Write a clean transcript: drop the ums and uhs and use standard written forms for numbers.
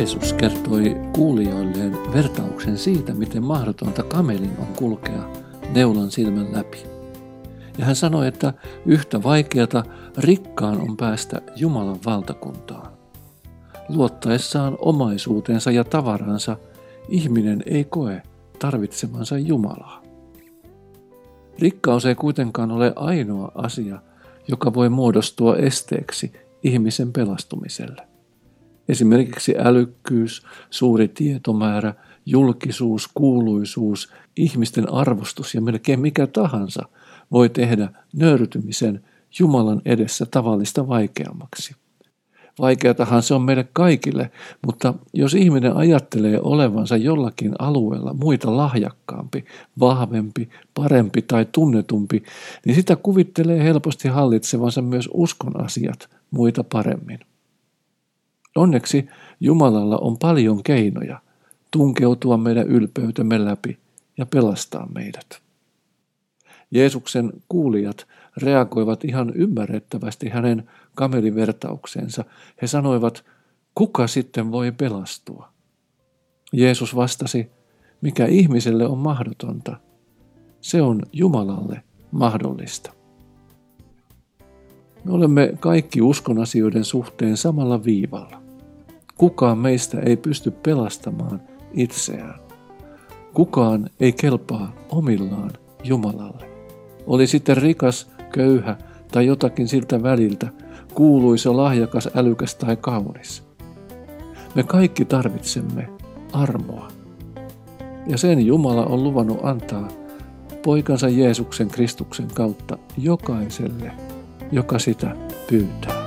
Jeesus kertoi kuulijoilleen vertauksen siitä, miten mahdotonta kamelin on kulkea neulan silmän läpi. Ja hän sanoi, että yhtä vaikeata rikkaan on päästä Jumalan valtakuntaan. Luottaessaan omaisuutensa ja tavaransa ihminen ei koe tarvitsemansa Jumalaa. Rikkaus ei kuitenkaan ole ainoa asia, joka voi muodostua esteeksi ihmisen pelastumiselle. Esimerkiksi älykkyys, suuri tietomäärä, julkisuus, kuuluisuus, ihmisten arvostus ja melkein mikä tahansa voi tehdä nöyrtymisen Jumalan edessä tavallista vaikeammaksi. Vaikeatahan se on meille kaikille, mutta jos ihminen ajattelee olevansa jollakin alueella muita lahjakkaampi, vahvempi, parempi tai tunnetumpi, niin sitä kuvittelee helposti hallitsevansa myös uskon asiat muita paremmin. Onneksi Jumalalla on paljon keinoja tunkeutua meidän ylpeytemme läpi ja pelastaa meidät. Jeesuksen kuulijat reagoivat ihan ymmärrettävästi hänen kamelivertaukseensa. He sanoivat, kuka sitten voi pelastua? Jeesus vastasi, mikä ihmiselle on mahdotonta, se on Jumalalle mahdollista. Me olemme kaikki uskon asioiden suhteen samalla viivalla. Kukaan meistä ei pysty pelastamaan itseään. Kukaan ei kelpaa omillaan Jumalalle. Oli sitten rikas, köyhä tai jotakin siltä väliltä, kuuluisa, lahjakas, älykäs tai kaunis. Me kaikki tarvitsemme armoa. Ja sen Jumala on luvannut antaa poikansa Jeesuksen Kristuksen kautta jokaiselle, joka sitä pyytää.